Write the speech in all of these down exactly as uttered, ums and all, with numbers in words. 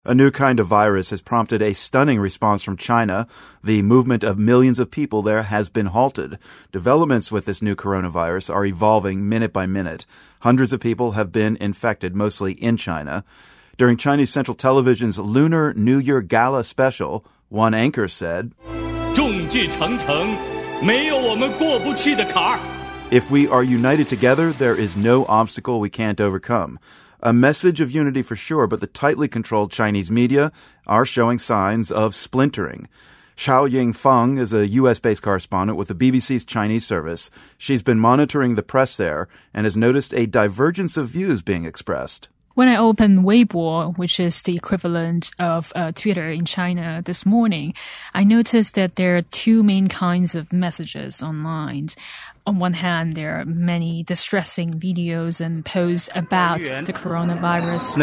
A new kind of virus has prompted a stunning response from China. The movement of millions of people there has been halted. Developments with this new coronavirus are evolving minute by minute. Hundreds of people have been infected, mostly in China. During Chinese Central Television's Lunar New Year Gala special, one anchor said, "If we are united together, there is no obstacle we can't overcome." A message of unity for sure, but the tightly controlled Chinese media are showing signs of splintering. Xiaoying Feng is a U S-based correspondent with the B B C's Chinese service. She's been monitoring the press there and has noticed a divergence of views being expressed. When I opened Weibo, which is the equivalent of uh, Twitter in China this morning, I noticed that there are two main kinds of messages online. On one hand, there are many distressing videos and posts about the coronavirus.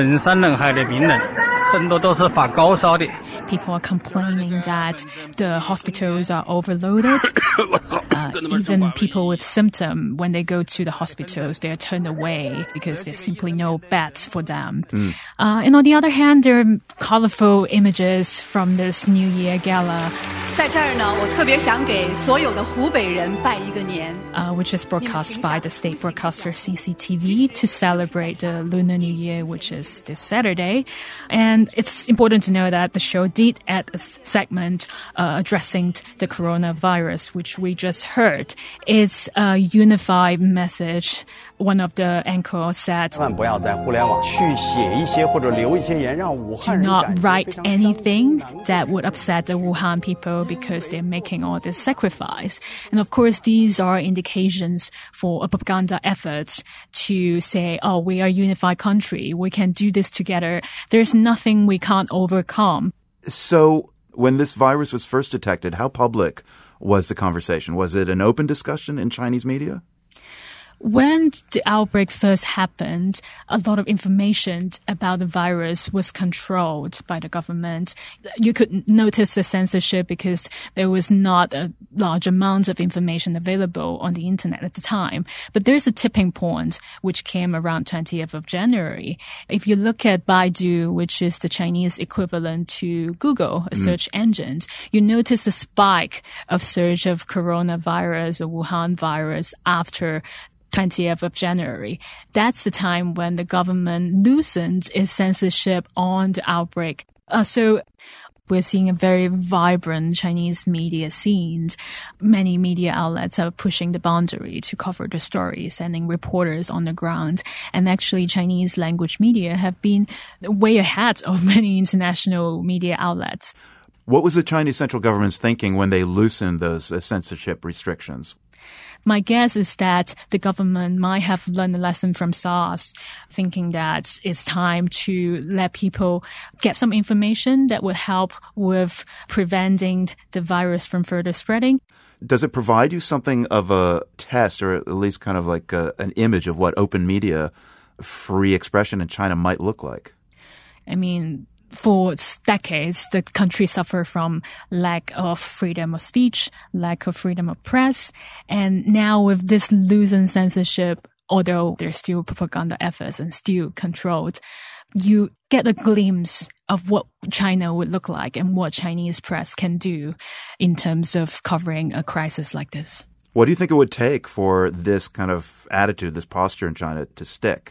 People are complaining that the hospitals are overloaded. Uh, even people with symptoms, when they go to the hospitals, they are turned away because there's simply no beds for them. Mm. Uh, and on the other hand, there are colorful images from this New Year Gala. Uh, which is broadcast by the state broadcaster C C T V to celebrate the Lunar New Year, which is this Saturday. And it's important to know that the show did add a segment uh, addressing the coronavirus, which we just heard. It's a unified message. One of the anchors said, "Do not write anything that would upset the Wuhan people because they're making all this sacrifice." And of course, these are indications for a propaganda effort to say, oh, we are a unified country. We can do this together. There's nothing we can't overcome. So when this virus was first detected, how public was the conversation? Was it an open discussion in Chinese media? When the outbreak first happened, a lot of information about the virus was controlled by the government. You could notice the censorship because there was not a large amount of information available on the internet at the time. But there's a tipping point which came around twentieth of January. If you look at Baidu, which is the Chinese equivalent to Google, a mm. search engine, you notice a spike of search of coronavirus or Wuhan virus after twentieth of January. That's the time when the government loosened its censorship on the outbreak. Uh, so we're seeing a very vibrant Chinese media scene. Many media outlets are pushing the boundary to cover the story, sending reporters on the ground. And actually, Chinese language media have been way ahead of many international media outlets. What was the Chinese central government's thinking when they loosened those uh, censorship restrictions? My guess is that the government might have learned a lesson from SARS, thinking that it's time to let people get some information that would help with preventing the virus from further spreading. Does it provide you something of a test, or at least kind of like a, an image of what open media, free expression in China might look like? I mean, for decades, the country suffered from lack of freedom of speech, lack of freedom of press. And now with this loosened censorship, although there's still propaganda efforts and still controlled, you get a glimpse of what China would look like and what Chinese press can do in terms of covering a crisis like this. What do you think it would take for this kind of attitude, this posture in China to stick?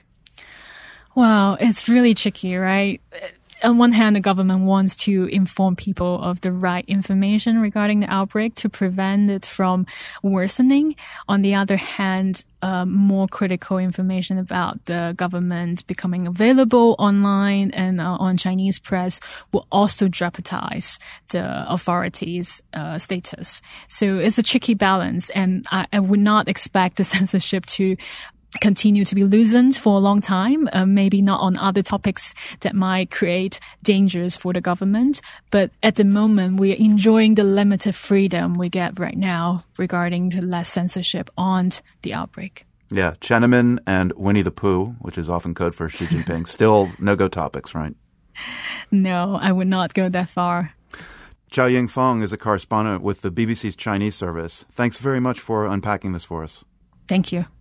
Well, it's really tricky, right? On one hand, the government wants to inform people of the right information regarding the outbreak to prevent it from worsening. On the other hand, uh, more critical information about the government becoming available online and uh, on Chinese press will also jeopardize the authorities' uh, status. So it's a tricky balance, and I, I would not expect the censorship to continue to be loosened for a long time, uh, maybe not on other topics that might create dangers for the government. But at the moment, we are enjoying the limited freedom we get right now regarding the less censorship on the outbreak. Yeah, Tiananmen and Winnie the Pooh, which is often code for Xi Jinping, still no-go topics, right? No, I would not go that far. Xiaoying Feng is a correspondent with the B B C's Chinese service. Thanks very much for unpacking this for us. Thank you.